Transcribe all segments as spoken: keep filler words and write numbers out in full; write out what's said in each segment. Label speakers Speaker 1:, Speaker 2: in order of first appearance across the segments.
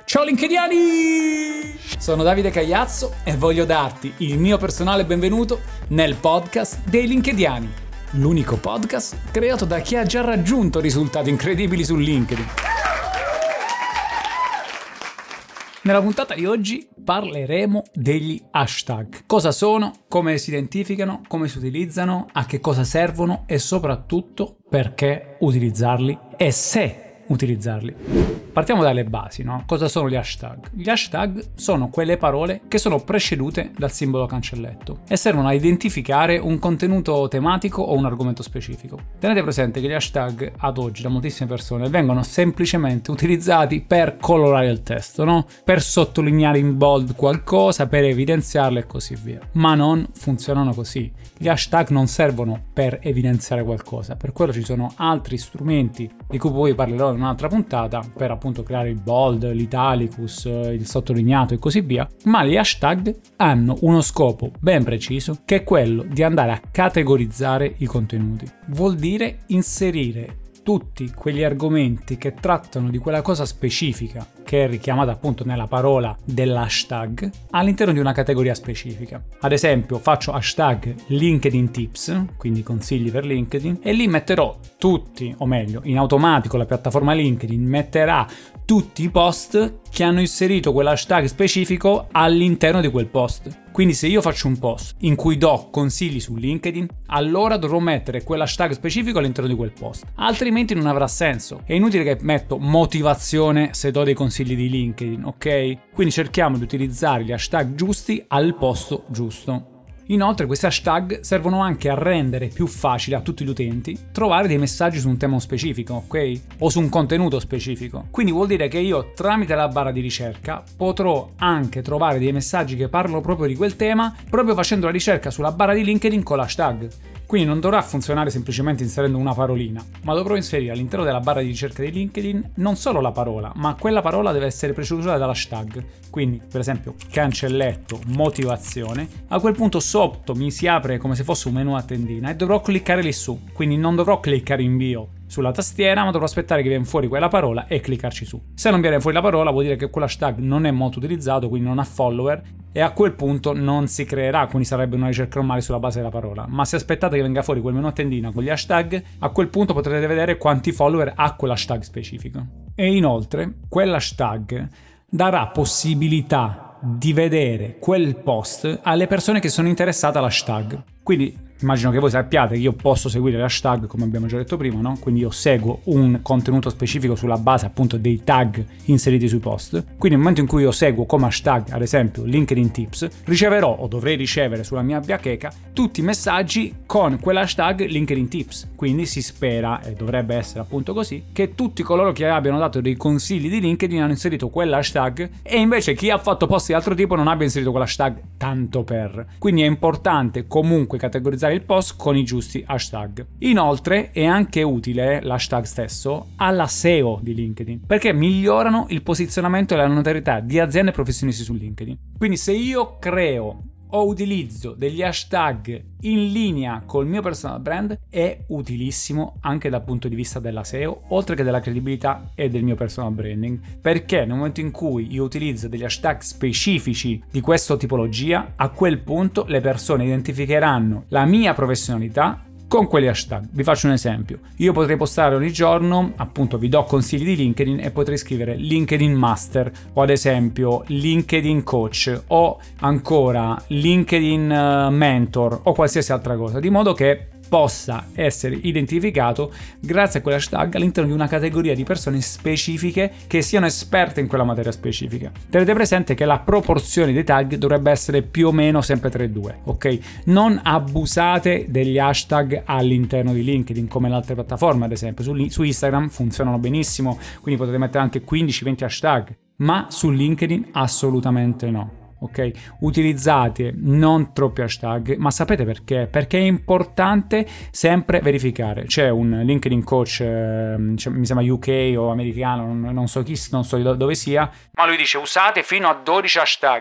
Speaker 1: Ciao LinkedIani! Sono Davide Cagliazzo e voglio darti il mio personale benvenuto nel podcast dei LinkedIani, l'unico podcast creato da chi ha già raggiunto risultati incredibili su LinkedIn. Nella puntata di oggi parleremo degli hashtag. Cosa sono, come si identificano, come si utilizzano, a che cosa servono e soprattutto perché utilizzarli e se utilizzarli. Partiamo dalle basi, no? Cosa sono gli hashtag? Gli hashtag sono quelle parole che sono precedute dal simbolo cancelletto e servono a identificare un contenuto tematico o un argomento specifico. Tenete presente che gli hashtag ad oggi da moltissime persone vengono semplicemente utilizzati per colorare il testo, no? Per sottolineare in bold qualcosa, per evidenziarlo e così via. Ma non funzionano così. Gli hashtag non servono per evidenziare qualcosa, per quello ci sono altri strumenti di cui poi parlerò in un'altra puntata per appunto creare il bold, l'italicus, il sottolineato e così via, ma gli hashtag hanno uno scopo ben preciso che è quello di andare a categorizzare i contenuti. Vuol dire inserire tutti quegli argomenti che trattano di quella cosa specifica che è richiamata appunto nella parola dell'hashtag all'interno di una categoria specifica. Ad esempio faccio hashtag LinkedIn Tips, quindi consigli per LinkedIn, e lì metterò tutti, o meglio in automatico la piattaforma LinkedIn metterà tutti i post che hanno inserito quell'hashtag specifico all'interno di quel post. Quindi se io faccio un post in cui do consigli su LinkedIn, allora dovrò mettere quell'hashtag specifico all'interno di quel post. Altrimenti non avrà senso. È inutile che metto motivazione se do dei consigli di LinkedIn, ok? Quindi cerchiamo di utilizzare gli hashtag giusti al posto giusto. Inoltre questi hashtag servono anche a rendere più facile a tutti gli utenti trovare dei messaggi su un tema specifico, ok? O su un contenuto specifico. Quindi vuol dire che io tramite la barra di ricerca potrò anche trovare dei messaggi che parlano proprio di quel tema proprio facendo la ricerca sulla barra di LinkedIn con l'hashtag. Quindi non dovrà funzionare semplicemente inserendo una parolina, ma dovrò inserire all'interno della barra di ricerca di LinkedIn non solo la parola, ma quella parola deve essere preceduta dall'hashtag. Quindi, per esempio, cancelletto, motivazione. A quel punto sotto mi si apre come se fosse un menu a tendina e dovrò cliccare lì su. Quindi non dovrò cliccare invio sulla tastiera, ma dovrò aspettare che viene fuori quella parola e cliccarci su. Se non viene fuori la parola vuol dire che quell'hashtag non è molto utilizzato, quindi non ha follower e a quel punto non si creerà, quindi sarebbe una ricerca normale sulla base della parola. Ma se aspettate che venga fuori quel menu a tendina con gli hashtag, a quel punto potrete vedere quanti follower ha quell'hashtag specifico. E inoltre quell'hashtag darà possibilità di vedere quel post alle persone che sono interessate all'hashtag. Quindi immagino che voi sappiate che io posso seguire l'hashtag come abbiamo già detto prima, no? Quindi io seguo un contenuto specifico sulla base appunto dei tag inseriti sui post. Quindi nel momento in cui io seguo come hashtag ad esempio LinkedIn Tips, riceverò o dovrei ricevere sulla mia bacheca tutti i messaggi con quell'hashtag LinkedIn Tips. Quindi si spera, e dovrebbe essere appunto così, che tutti coloro che abbiano dato dei consigli di LinkedIn hanno inserito quell'hashtag e invece chi ha fatto post di altro tipo non abbia inserito quell'hashtag tanto per. Quindi è importante comunque categorizzare il post con i giusti hashtag. Inoltre è anche utile l'hashtag stesso alla S E O di LinkedIn perché migliorano il posizionamento e la notorietà di aziende e professionisti su LinkedIn. Quindi se io creo o utilizzo degli hashtag in linea col mio personal brand è utilissimo anche dal punto di vista della S E O oltre che della credibilità e del mio personal branding, perché nel momento in cui io utilizzo degli hashtag specifici di questa tipologia, a quel punto le persone identificheranno la mia professionalità con quegli hashtag. Vi faccio un esempio: io potrei postare ogni giorno, appunto vi do consigli di LinkedIn e potrei scrivere LinkedIn Master o ad esempio LinkedIn Coach o ancora LinkedIn Mentor o qualsiasi altra cosa, di modo che possa essere identificato grazie a quell'hashtag all'interno di una categoria di persone specifiche che siano esperte in quella materia specifica. Tenete presente che la proporzione dei tag dovrebbe essere più o meno sempre tre due, ok? Non abusate degli hashtag all'interno di LinkedIn come le altre piattaforme, ad esempio su, su Instagram funzionano benissimo, quindi potete mettere anche quindici venti hashtag, ma su LinkedIn assolutamente no. Ok, utilizzate non troppi hashtag, ma sapete perché? Perché è importante sempre verificare. C'è un LinkedIn coach, eh, cioè, mi sembra U K o americano, non, non so chi, non so dove sia, ma lui dice usate fino a dodici hashtag.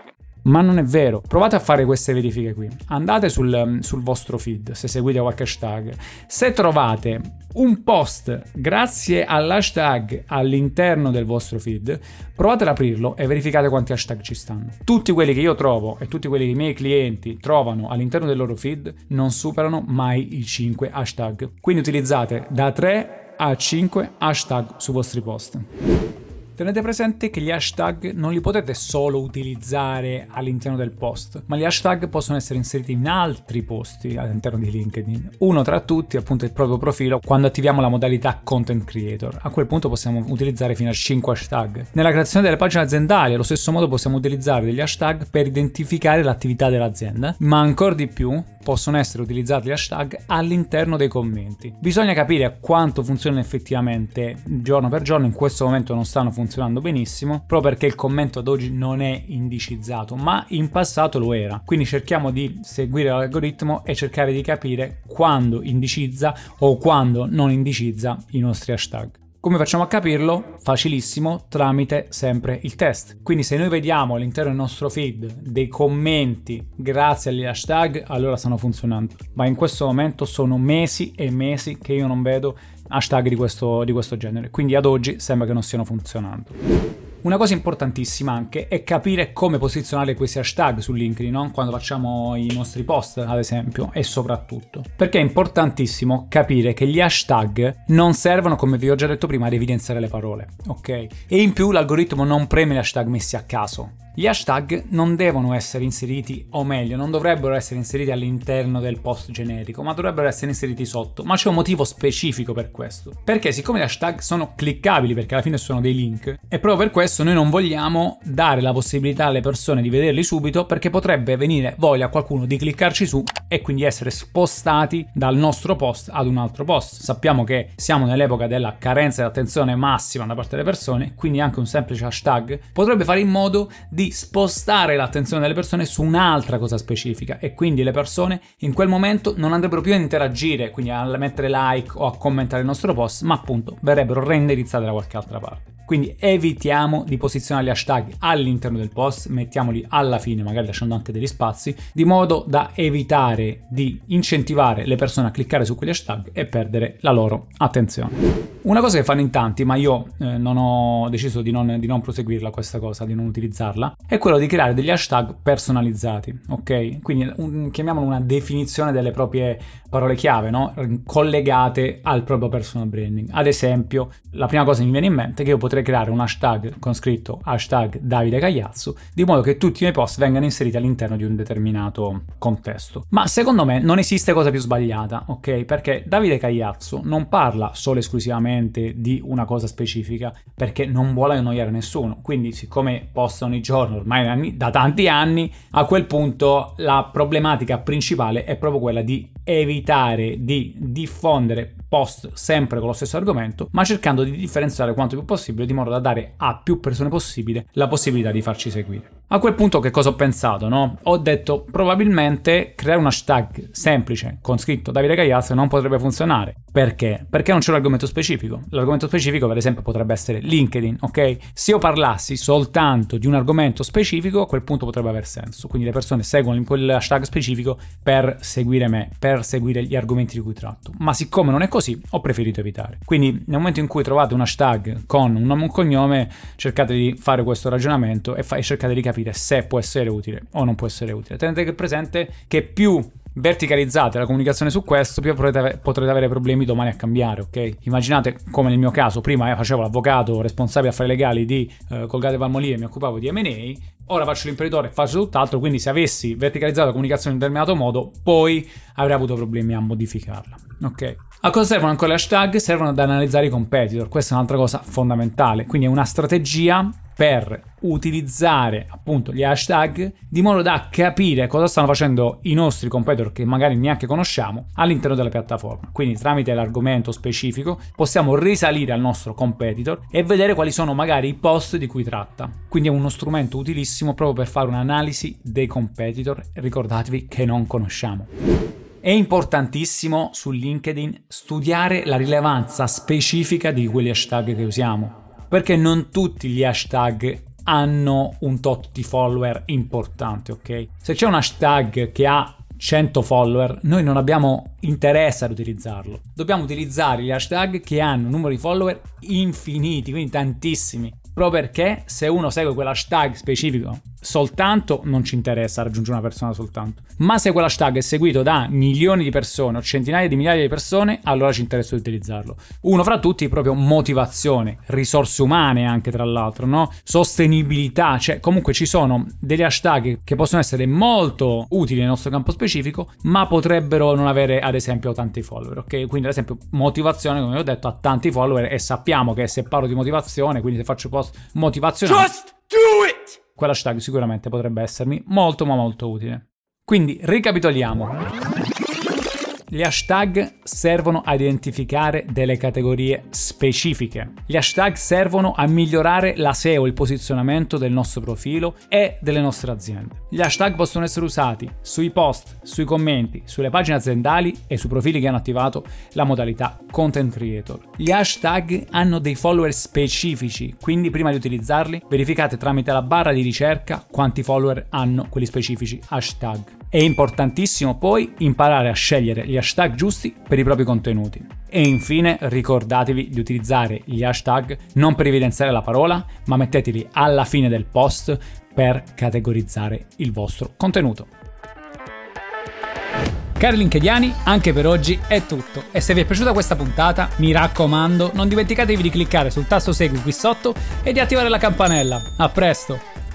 Speaker 1: ma non è vero. Provate a fare queste verifiche qui. Andate sul, sul vostro feed, se seguite qualche hashtag. Se trovate un post grazie all'hashtag all'interno del vostro feed, provate ad aprirlo e verificate quanti hashtag ci stanno. Tutti quelli che io trovo e tutti quelli che i miei clienti trovano all'interno del loro feed non superano mai i cinque hashtag. Quindi utilizzate da tre a cinque hashtag sui vostri post. Tenete presente che gli hashtag non li potete solo utilizzare all'interno del post, ma gli hashtag possono essere inseriti in altri posti all'interno di LinkedIn. Uno tra tutti, appunto, il proprio profilo, quando attiviamo la modalità Content Creator. A quel punto possiamo utilizzare fino a cinque hashtag. Nella creazione delle pagine aziendali, allo stesso modo, possiamo utilizzare degli hashtag per identificare l'attività dell'azienda, ma ancora di più possono essere utilizzati gli hashtag all'interno dei commenti. Bisogna capire quanto funzionano effettivamente giorno per giorno. In questo momento non stanno funzionando benissimo, proprio perché il commento ad oggi non è indicizzato, ma in passato lo era. Quindi cerchiamo di seguire l'algoritmo e cercare di capire quando indicizza o quando non indicizza i nostri hashtag. Come facciamo a capirlo? Facilissimo, tramite sempre il test. Quindi se noi vediamo all'interno del nostro feed dei commenti grazie agli hashtag, allora stanno funzionando. Ma in questo momento sono mesi e mesi che io non vedo hashtag di questo, di questo genere. Quindi ad oggi sembra che non stiano funzionando. Una cosa importantissima anche è capire come posizionare questi hashtag su LinkedIn, no? Quando facciamo i nostri post, ad esempio, e soprattutto. Perché è importantissimo capire che gli hashtag non servono, come vi ho già detto prima, ad evidenziare le parole, ok? E in più l'algoritmo non preme gli hashtag messi a caso. Gli hashtag non devono essere inseriti, o meglio, non dovrebbero essere inseriti all'interno del post generico, ma dovrebbero essere inseriti sotto. Ma c'è un motivo specifico per questo. Perché siccome gli hashtag sono cliccabili, perché alla fine sono dei link, e proprio per questo noi non vogliamo dare la possibilità alle persone di vederli subito, perché potrebbe venire voglia a qualcuno di cliccarci su e quindi essere spostati dal nostro post ad un altro post. Sappiamo che siamo nell'epoca della carenza di attenzione massima da parte delle persone, quindi anche un semplice hashtag potrebbe fare in modo di spostare l'attenzione delle persone su un'altra cosa specifica, e quindi le persone in quel momento non andrebbero più a interagire, quindi a mettere like o a commentare il nostro post, ma appunto verrebbero reindirizzate da qualche altra parte. Quindi evitiamo di posizionare gli hashtag all'interno del post, mettiamoli alla fine, magari lasciando anche degli spazi, di modo da evitare di incentivare le persone a cliccare su quegli hashtag e perdere la loro attenzione. Una cosa che fanno in tanti, ma io eh, non ho deciso di non, di non proseguirla questa cosa, di non utilizzarla, è quello di creare degli hashtag personalizzati, ok? Quindi un, chiamiamolo una definizione delle proprie parole chiave, no? Collegate al proprio personal branding. Ad esempio, la prima cosa che mi viene in mente è che io potrei creare un hashtag con scritto hashtag Davide Cagliazzo, di modo che tutti i miei post vengano inseriti all'interno di un determinato contesto. Ma secondo me non esiste cosa più sbagliata, ok? Perché Davide Cagliazzo non parla solo esclusivamente di una cosa specifica, perché non vuole annoiare nessuno. Quindi, siccome posta ogni giorno ormai da tanti anni, a quel punto la problematica principale è proprio quella di evitare di diffondere post sempre con lo stesso argomento, ma cercando di differenziare quanto più possibile, di modo da dare a più persone possibile la possibilità di farci seguire. A quel punto che cosa ho pensato, no? Ho detto probabilmente creare un hashtag semplice con scritto Davide Cagliazzo non potrebbe funzionare. Perché? Perché non c'è un argomento specifico. L'argomento specifico, per esempio, potrebbe essere LinkedIn, ok? Se io parlassi soltanto di un argomento specifico, a quel punto potrebbe aver senso. Quindi le persone seguono in quel hashtag specifico per seguire me, per seguire gli argomenti di cui tratto. Ma siccome non è così, ho preferito evitare. Quindi nel momento in cui trovate un hashtag con un nome e un cognome, cercate di fare questo ragionamento e, fa- e cercate di capire se può essere utile o non può essere utile. Tenete presente che più verticalizzate la comunicazione su questo, più potrete, potrete avere problemi domani a cambiare, ok? Immaginate come nel mio caso, prima eh, facevo l'avvocato responsabile affari legali di eh, Colgate Palmolive e mi occupavo di M and A, ora faccio l'imprenditore e faccio tutt'altro, quindi se avessi verticalizzato la comunicazione in un determinato modo, poi avrei avuto problemi a modificarla, ok? A cosa servono ancora le hashtag? Servono ad analizzare i competitor, questa è un'altra cosa fondamentale, quindi è una strategia per utilizzare appunto gli hashtag di modo da capire cosa stanno facendo i nostri competitor che magari neanche conosciamo all'interno della piattaforma. Quindi tramite l'argomento specifico possiamo risalire al nostro competitor e vedere quali sono magari i post di cui tratta. Quindi è uno strumento utilissimo proprio per fare un'analisi dei competitor, ricordatevi che non conosciamo. È importantissimo su LinkedIn studiare la rilevanza specifica di quegli hashtag che usiamo, perché non tutti gli hashtag hanno un tot di follower importante, ok? Se c'è un hashtag che ha cento follower, noi non abbiamo interesse ad utilizzarlo. Dobbiamo utilizzare gli hashtag che hanno un numero di follower infiniti, quindi tantissimi. Proprio perché se uno segue quell'hashtag specifico soltanto, non ci interessa raggiungere una persona soltanto. Ma se quell'hashtag è seguito da milioni di persone o centinaia di migliaia di persone, allora ci interessa utilizzarlo. Uno fra tutti proprio motivazione, risorse umane anche tra l'altro, no? Sostenibilità, cioè comunque ci sono degli hashtag che possono essere molto utili nel nostro campo specifico, ma potrebbero non avere ad esempio tanti follower, ok? Quindi ad esempio motivazione, come ho detto, ha tanti follower e sappiamo che se parlo di motivazione, quindi se faccio post motivazionali, just do it! Quell'hashtag sicuramente potrebbe essermi molto ma molto utile. Quindi ricapitoliamo. Gli hashtag servono a identificare delle categorie specifiche. Gli hashtag servono a migliorare la S E O, il posizionamento del nostro profilo e delle nostre aziende. Gli hashtag possono essere usati sui post, sui commenti, sulle pagine aziendali e sui profili che hanno attivato la modalità Content Creator. Gli hashtag hanno dei follower specifici, quindi prima di utilizzarli verificate tramite la barra di ricerca quanti follower hanno quelli specifici hashtag. È importantissimo poi imparare a scegliere gli hashtag giusti per i propri contenuti. E infine ricordatevi di utilizzare gli hashtag non per evidenziare la parola, ma metteteli alla fine del post per categorizzare il vostro contenuto. Cari linkediani, anche per oggi è tutto e se vi è piaciuta questa puntata, mi raccomando, non dimenticatevi di cliccare sul tasto segui qui sotto e di attivare la campanella. A presto!